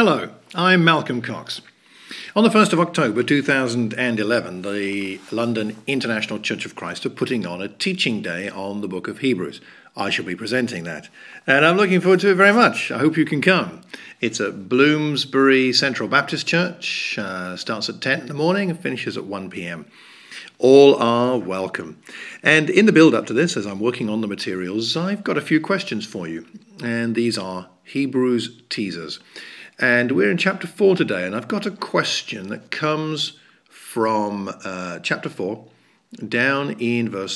Hello, I'm Malcolm Cox. On the 1st of October 2011, the London International Church of Christ are putting on a teaching day on the book of Hebrews. I shall be presenting that, and I'm looking forward to it very much. I hope you can come. It's at Bloomsbury Central Baptist Church, starts at 10 in the morning and finishes at 1 p.m. All are welcome. And in the build-up to this, as I'm working on the materials, I've got a few questions for you, and these are Hebrews teasers. And we're in chapter 4 today, and I've got a question that comes from chapter 4 down in verse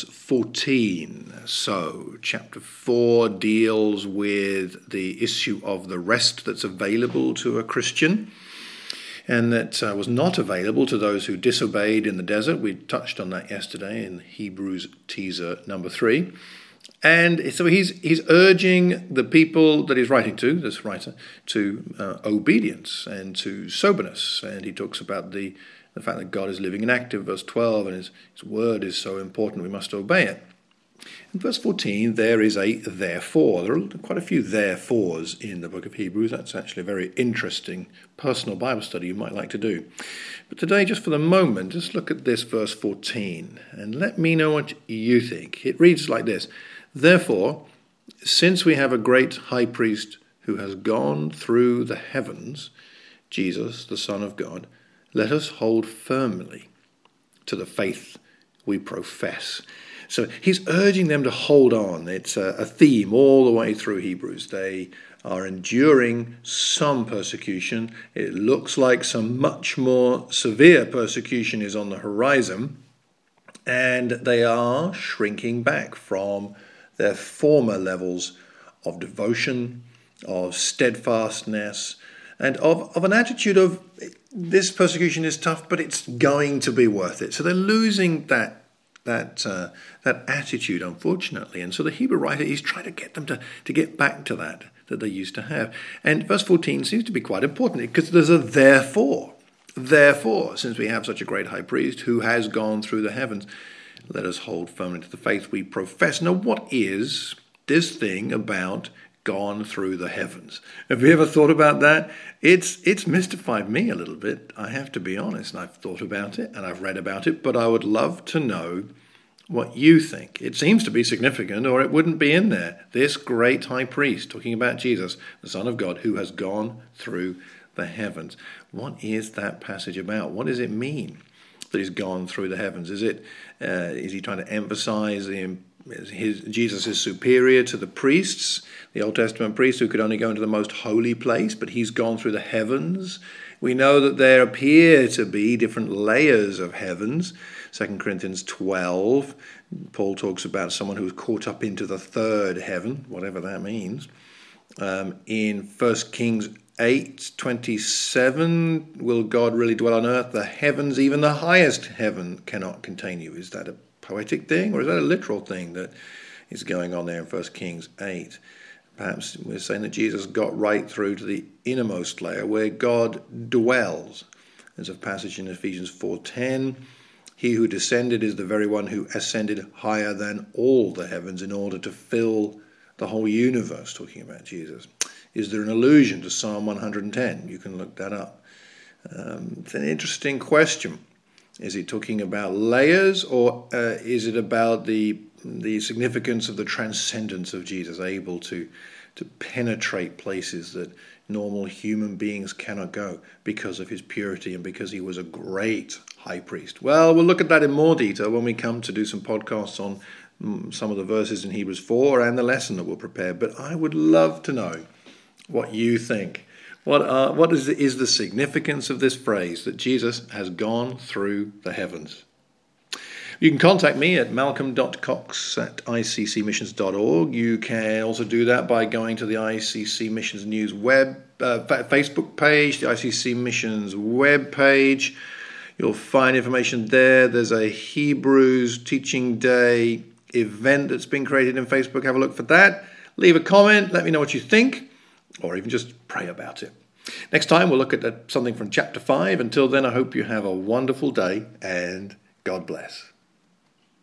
14. So, chapter 4 deals with the issue of the rest that's available to a Christian, and that was not available to those who disobeyed in the desert. We touched on that yesterday in Hebrews teaser number 3. And so he's urging the people that he's writing to, this writer, to obedience and to soberness. And he talks about the fact that God is living and active, verse 12, and his word is so important we must obey it. In verse 14, there is a therefore. There are quite a few therefores in the book of Hebrews. That's actually a very interesting personal Bible study you might like to do. But today, just for the moment, just look at this verse 14 and let me know what you think. It reads like this: Therefore, since we have a great high priest who has gone through the heavens, Jesus, the Son of God, let us hold firmly to the faith we profess. So he's urging them to hold on. It's a theme all the way through Hebrews. They are enduring some persecution. It looks like some much more severe persecution is on the horizon, and they are shrinking back from their former levels of devotion, of steadfastness, and of an attitude of this persecution is tough, but it's going to be worth it. So they're losing that attitude, unfortunately. And so the Hebrew writer is trying to get them to get back to that they used to have. And verse 14 seems to be quite important because there's a therefore. Therefore, since we have such a great high priest who has gone through the heavens, let us hold firmly to the faith we profess. Now, what is this thing about gone through the heavens? Have you ever thought about that? It's mystified me a little bit, I have to be honest. And I've thought about it and I've read about it, but I would love to know what you think. It seems to be significant, or it wouldn't be in there. This great high priest, talking about Jesus, the Son of God, who has gone through the heavens. What is that passage about? What does it mean that he's gone through the heavens? Is he trying to emphasize Jesus is superior to the priests, the Old Testament priests who could only go into the most holy place, but he's gone through the heavens? We know that there appear to be different layers of heavens. 2 Corinthians 12, Paul talks about someone who's caught up into the third heaven, whatever that means. In 1 Kings 8:27, will God really dwell on earth? The heavens, even the highest heaven, cannot contain you. Is that a poetic thing, or is that a literal thing that is going on there in 1 Kings 8? Perhaps we're saying that Jesus got right through to the innermost layer where God dwells. There's a passage in Ephesians 4:10. He who descended is the very one who ascended higher than all the heavens in order to fill the whole universe, talking about Jesus. Is there an allusion to Psalm 110? You can look that up. It's an interesting question. Is he talking about layers, or is it about the significance of the transcendence of Jesus, able to penetrate places that normal human beings cannot go because of his purity and because he was a great high priest? Well, we'll look at that in more detail when we come to do some podcasts on some of the verses in Hebrews 4 and the lesson that we'll prepare. But I would love to know what you think. What is the significance of this phrase that Jesus has gone through the heavens? You can contact me at malcolm.cox@iccmissions.org. You can also do that by going to the ICC Missions News Facebook page, the ICC Missions web page. You'll find information there. There's a Hebrews Teaching Day event that's been created in Facebook. Have a look for that. Leave a comment. Let me know what you think, or even just pray about it. Next time we'll look at something from chapter 5. Until then, I hope you have a wonderful day and God bless.